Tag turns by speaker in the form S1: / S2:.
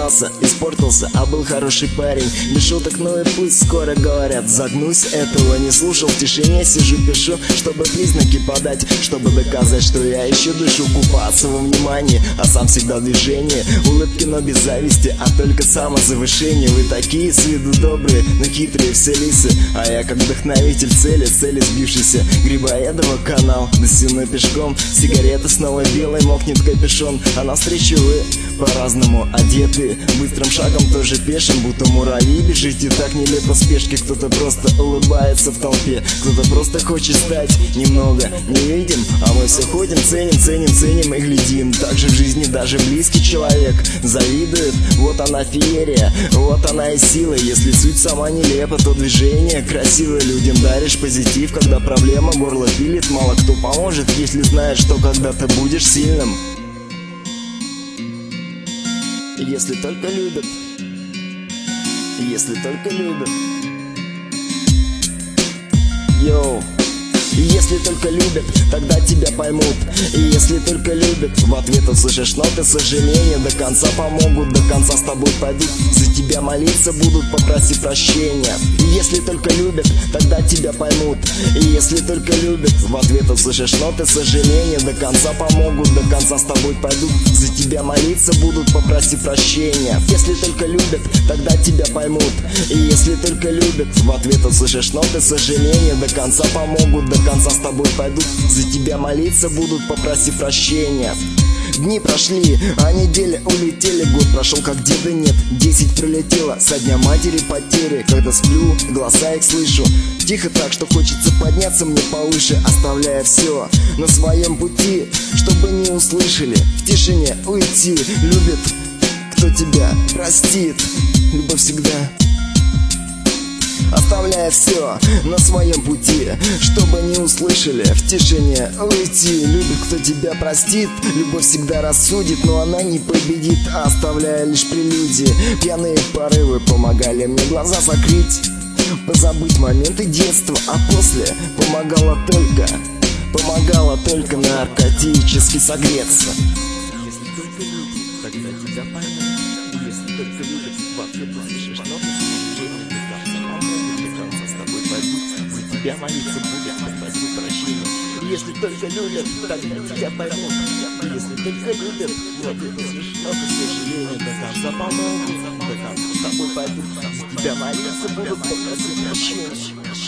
S1: Испугался, испортился, а был хороший парень. Без шуток, ну и пусть скоро говорят. Загнусь, этого не слушал, в тишине сижу, пишу, чтобы признаки подать, чтобы доказать, что я еще дышу. Купаться во внимании, а сам всегда в движении. Улыбки, но без зависти, а только самозавышение. Вы такие с виду добрые, но хитрые все лисы. А я как вдохновитель цели сбившийся. Грибоедова канал, до стены пешком. Сигарета снова белой, мокнет капюшон. А навстречу вы по-разному одеты, быстрым шагом тоже пешим, будто муравьи бежите. Так нелепо в спешке, кто-то просто улыбается в толпе, кто-то просто хочет стать немного невидим. А мы все ходим, ценим и глядим. Так же в жизни даже близкий человек завидует. Вот она феерия, вот она и сила. Если суть сама нелепа, то движение красивое. Людям даришь позитив, когда проблема горло пилит. Мало кто поможет, если знаешь, что когда-то будешь сильным. Если только любят, если только любят. Йоу. И если только любят, тогда тебя поймут. И если только любят, в ответ услышишь ноты сожаления. До конца помогут, до конца с тобой пойдут, за тебя молиться будут, попроси прощения. И если только любят, тогда тебя поймут. И если только любят, в ответ услышишь ноты сожаления. До конца помогут, до конца с тобой пойдут, за тебя молиться будут, попроси прощения. Если только любят, тогда тебя поймут. И если только любят, в ответ услышишь ноты сожаления. До конца помогут, до конца с тобой пойдут, за тебя молиться будут, попроси прощения. Дни прошли, а недели улетели. Год прошел, как деда нет, 10 пролетело со дня матери потери. Когда сплю, голоса их слышу тихо так, что хочется подняться мне повыше, оставляя все на своем пути, чтобы не услышали, в тишине уйти. Любит, кто тебя простит, любовь всегда. Оставляя все на своем пути, чтобы не услышали, в тишине уйти. Любит, кто тебя простит, любовь всегда рассудит, но она не победит, оставляя лишь прелюдии. Пьяные порывы помогали мне глаза закрыть, позабыть моменты детства, а после помогало только наркотически согреться.
S2: Если только любит, тогда тебя поймут. Если только любит, в ответ услышишь ноты сожаления. До конца с тобой пойдут, за тебя молиться будут, попроси прощения. Если только любят, тогда тебя поймут. Если только любят, в ответ услышишь ноты сожаления. До конца помогут, до конца с тобой пойдут, за тебя молиться будут, попроси прощения.